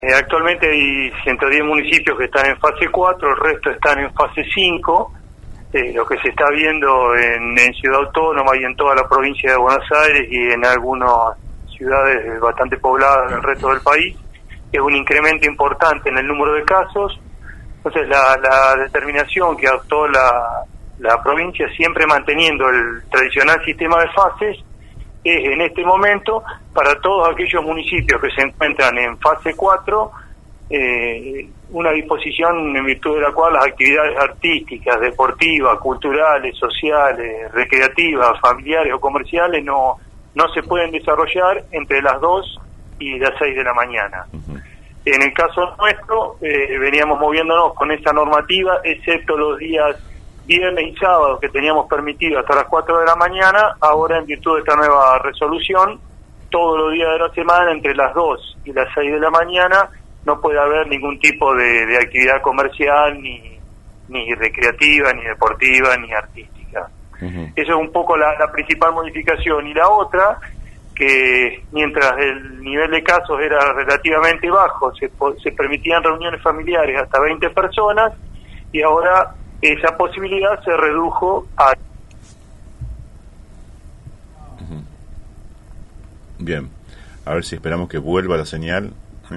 Actualmente hay 110 municipios que están en fase 4, el resto están en fase 5. Lo que se está viendo en Ciudad Autónoma y en toda la provincia de Buenos Aires y en algunas ciudades bastante pobladas del resto del país es un incremento importante en el número de casos. Entonces la determinación que adoptó la provincia, siempre manteniendo el tradicional sistema de fases, es en este momento para todos aquellos municipios que se encuentran en fase 4, una disposición en virtud de la cual las actividades artísticas, deportivas, culturales, sociales, recreativas, familiares o comerciales no se pueden desarrollar entre las 2 y las 6 de la mañana. En el caso nuestro, veníamos moviéndonos con esa normativa, excepto los días viernes y sábado que teníamos permitido hasta las 4 de la mañana. Ahora, en virtud de esta nueva resolución, todos los días de la semana, entre las 2 y las 6 de la mañana, no puede haber ningún tipo de actividad comercial, ni recreativa, ni deportiva, ni artística. Eso es un poco la principal modificación. Y la otra, que mientras el nivel de casos era relativamente bajo, se permitían reuniones familiares hasta 20 personas, y ahora esa posibilidad se redujo a... Bien, a ver si esperamos que vuelva la señal.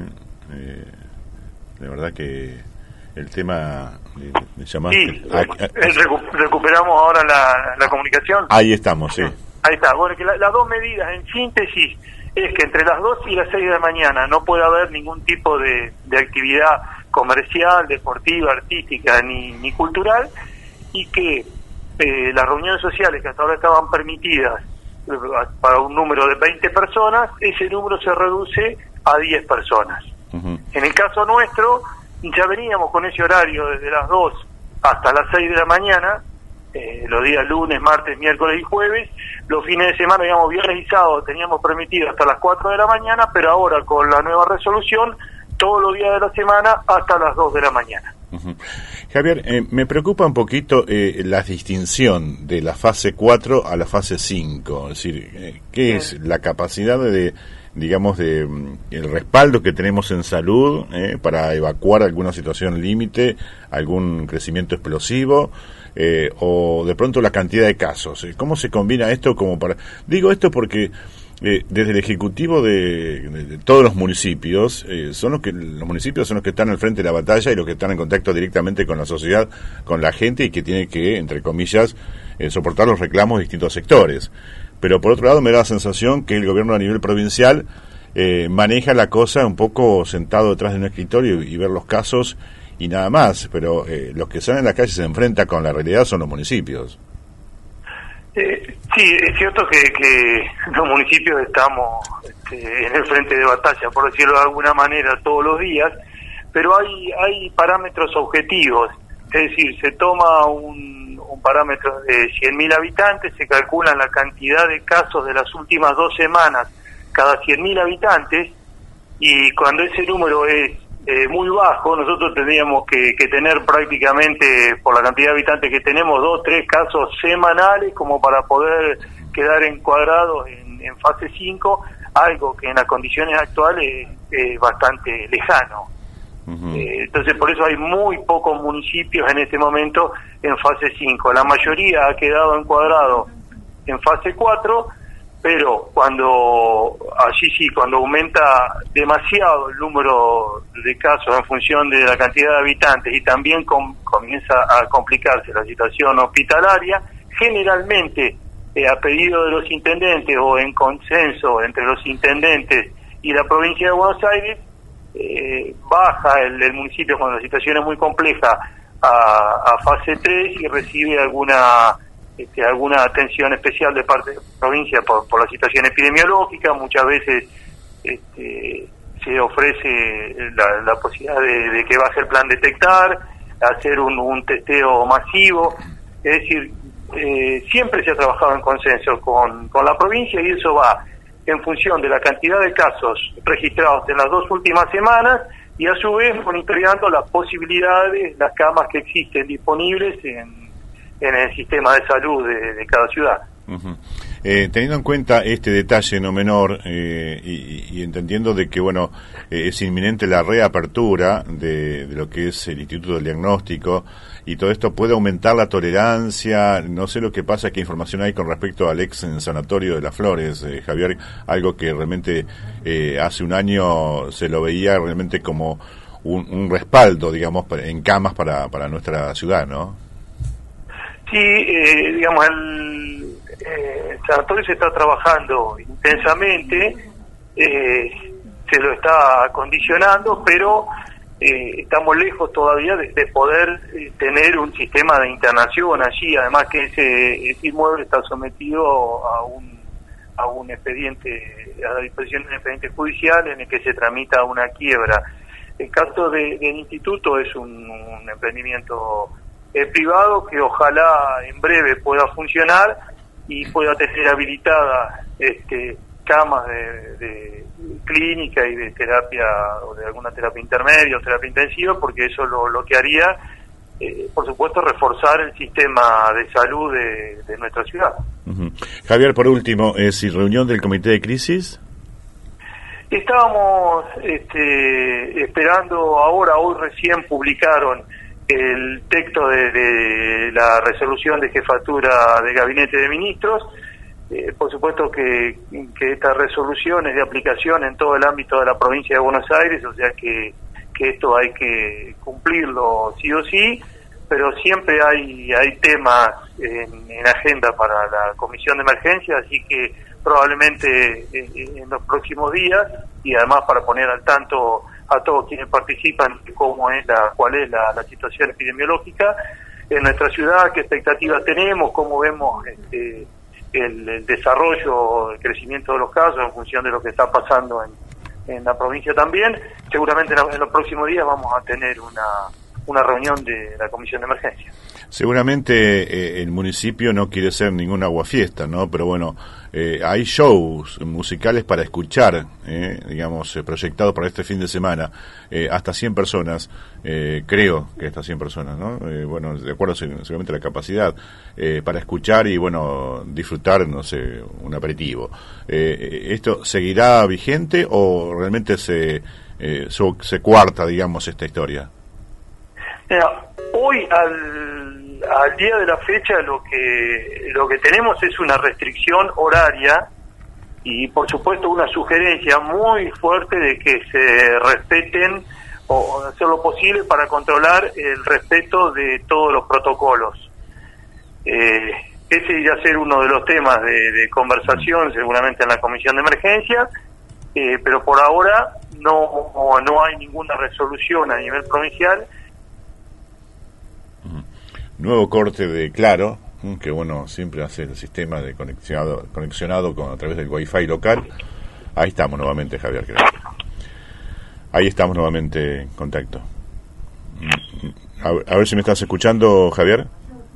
De verdad que el tema me llamaste. Sí, recuperamos ahora la comunicación. Ahí estamos, sí. Ahí está. Bueno, que las dos medidas, en síntesis, es que entre las 2 y las 6 de la mañana no puede haber ningún tipo de actividad comercial, deportiva, artística ni cultural, y que las reuniones sociales que hasta ahora estaban permitidas para un número de 20 personas, ese número se reduce a 10 personas. En el caso nuestro, ya veníamos con ese horario desde las 2 hasta las 6 de la mañana, los días lunes, martes, miércoles y jueves. Los fines de semana, digamos viernes y sábado, teníamos permitido hasta las 4 de la mañana, pero ahora con la nueva resolución, todos los días de la semana hasta las 2 de la mañana. Javier, me preocupa un poquito la distinción de la fase 4 a la fase 5, es decir, ¿qué es la capacidad digamos, el respaldo que tenemos en salud para evacuar alguna situación límite, algún crecimiento explosivo, o de pronto la cantidad de casos? ¿Cómo se combina esto como para...? Digo esto porque desde el Ejecutivo de todos los municipios, los municipios son los que están al frente de la batalla y los que están en contacto directamente con la sociedad, con la gente, y que tiene que, entre comillas, soportar los reclamos de distintos sectores. Pero por otro lado me da la sensación que el gobierno a nivel provincial maneja la cosa un poco sentado detrás de un escritorio y ver los casos y nada más, pero los que salen a la calle se enfrentan con la realidad son los municipios. Sí, es cierto que los municipios estamos en el frente de batalla, por decirlo de alguna manera, todos los días, pero hay parámetros objetivos, es decir, se toma un parámetro de 100.000 habitantes, se calcula la cantidad de casos de las últimas 2 semanas cada 100.000 habitantes, y cuando ese número es muy bajo, nosotros tendríamos que tener prácticamente, por la cantidad de habitantes que tenemos, 2 o 3 casos semanales como para poder quedar encuadrados en fase 5, algo que en las condiciones actuales es bastante lejano. Entonces por eso hay muy pocos municipios en este momento en fase 5. La mayoría ha quedado encuadrado en fase 4, pero cuando aumenta demasiado el número de casos en función de la cantidad de habitantes y también comienza a complicarse la situación hospitalaria, generalmente a pedido de los intendentes o en consenso entre los intendentes y la provincia de Buenos Aires, baja el municipio cuando la situación es muy compleja a fase 3 y recibe alguna atención especial de parte de la provincia por la situación epidemiológica. Muchas veces se ofrece la posibilidad de que baje el plan detectar, hacer un testeo masivo, es decir, siempre se ha trabajado en consenso con la provincia, y eso va en función de la cantidad de casos registrados en las 2 últimas semanas, y a su vez monitoreando las posibilidades, las camas que existen disponibles en el sistema de salud de cada ciudad. Teniendo en cuenta este detalle no menor y entendiendo de que bueno es inminente la reapertura de lo que es el Instituto del Diagnóstico y todo esto puede aumentar la tolerancia, no sé lo que pasa, qué información hay con respecto al ex sanatorio de Las Flores, Javier, algo que realmente hace un año se lo veía realmente como un respaldo, digamos, en camas para nuestra ciudad, ¿no? Sí, digamos, el sanatorio se está trabajando intensamente, se lo está acondicionando, pero estamos lejos todavía de poder tener un sistema de internación allí, además que ese inmueble está sometido a un expediente, a la disposición de un expediente judicial en el que se tramita una quiebra. El caso del instituto es un emprendimiento privado que ojalá en breve pueda funcionar y pueda tener habilitadas camas de clínica y de terapia o de alguna terapia intermedia o terapia intensiva, porque eso lo que haría, por supuesto, reforzar el sistema de salud de nuestra ciudad. Uh-huh. Javier, por último, ¿reunión del comité de crisis? Estábamos esperando ahora, hoy recién publicaron el texto de la resolución de jefatura de gabinete de ministros. Por supuesto que esta resolución es de aplicación en todo el ámbito de la provincia de Buenos Aires, o sea que esto hay que cumplirlo sí o sí, pero siempre hay temas en agenda para la comisión de emergencia, así que probablemente en los próximos días, y además para poner al tanto a todos quienes participan de cuál es la situación epidemiológica en nuestra ciudad, qué expectativas tenemos, cómo vemos el desarrollo, el crecimiento de los casos en función de lo que está pasando en la provincia también. Seguramente en los próximos días vamos a tener una reunión de la comisión de emergencia. Seguramente el municipio no quiere ser ningún aguafiesta, ¿no? Pero bueno, hay shows musicales para escuchar, digamos, proyectados para este fin de semana, hasta 100 personas, creo que hasta 100 personas, ¿no? Bueno, de acuerdo seguramente a la capacidad, para escuchar y, bueno, disfrutar, no sé, un aperitivo. ¿Esto seguirá vigente o realmente se cuarta, digamos, esta historia? Mira, hoy al día de la fecha lo que tenemos es una restricción horaria y por supuesto una sugerencia muy fuerte de que se respeten o hacer lo posible para controlar el respeto de todos los protocolos. Ese irá a ser uno de los temas de conversación seguramente en la comisión de emergencia, pero por ahora no hay ninguna resolución a nivel provincial. Nuevo corte de Claro, que bueno, siempre hace el sistema de conexionado a través del Wi-Fi local. Ahí estamos nuevamente, Javier, creo. Ahí estamos nuevamente en contacto. A ver si me estás escuchando, Javier.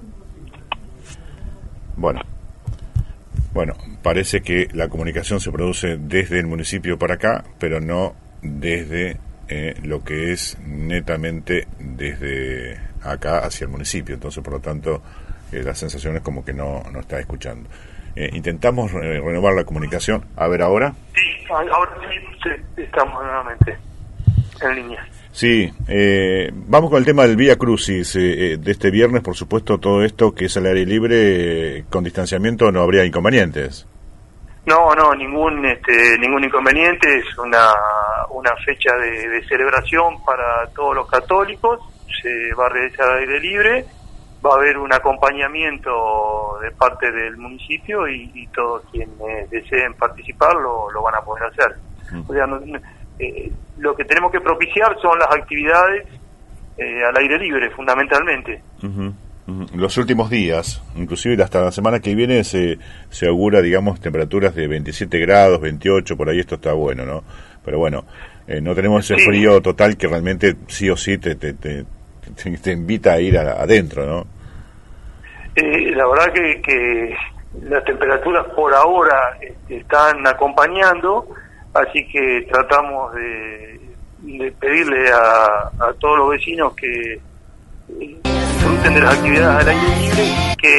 Bueno, parece que la comunicación se produce desde el municipio para acá, pero no desde lo que es netamente desde acá hacia el municipio. Entonces, por lo tanto, la sensación es como que no está escuchando. Intentamos renovar la comunicación. A ver, ahora. Sí, ahora sí estamos nuevamente en línea. Sí, vamos con el tema del Vía Crucis de este viernes. Por supuesto, todo esto que es al aire libre, con distanciamiento, no habría inconvenientes. No, ningún inconveniente. Es una fecha de celebración para todos los católicos. Se va a realizar al aire libre, va a haber un acompañamiento de parte del municipio y todos quienes deseen participar lo van a poder hacer. O sea, lo que tenemos que propiciar son las actividades al aire libre, fundamentalmente. Los últimos días, inclusive hasta la semana que viene, se augura, digamos, temperaturas de 27 grados, 28, por ahí esto está bueno, ¿no? Pero bueno, no tenemos ese frío total que realmente sí o sí te invita a ir adentro, ¿no? La verdad que las temperaturas por ahora están acompañando, así que tratamos de pedirle a todos los vecinos que disfruten de las actividades al aire libre y que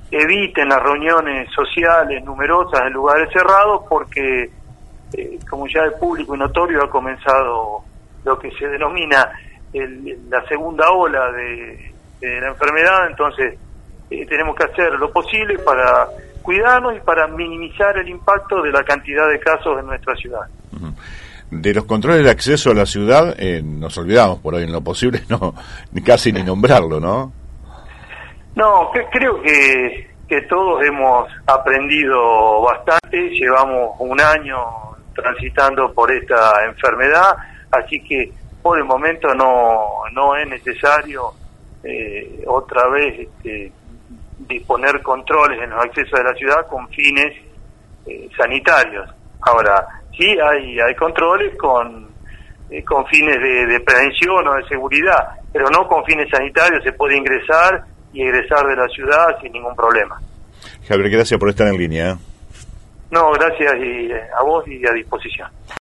eviten las reuniones sociales numerosas en lugares cerrados, porque como ya es público y notorio, ha comenzado lo que se denomina la segunda ola de la enfermedad. Entonces tenemos que hacer lo posible para cuidarnos y para minimizar el impacto de la cantidad de casos en nuestra ciudad. De los controles de acceso a la ciudad, nos olvidamos por hoy en lo posible, no casi ni nombrarlo, ¿no? No, creo que todos hemos aprendido bastante. Llevamos un año transitando por esta enfermedad, así que por el momento no es necesario otra vez disponer controles en los accesos de la ciudad con fines sanitarios. Ahora, sí hay controles con fines de prevención o de seguridad, pero no con fines sanitarios. Se puede ingresar y egresar de la ciudad sin ningún problema. Javier, gracias por estar en línea. No, gracias a vos y a disposición.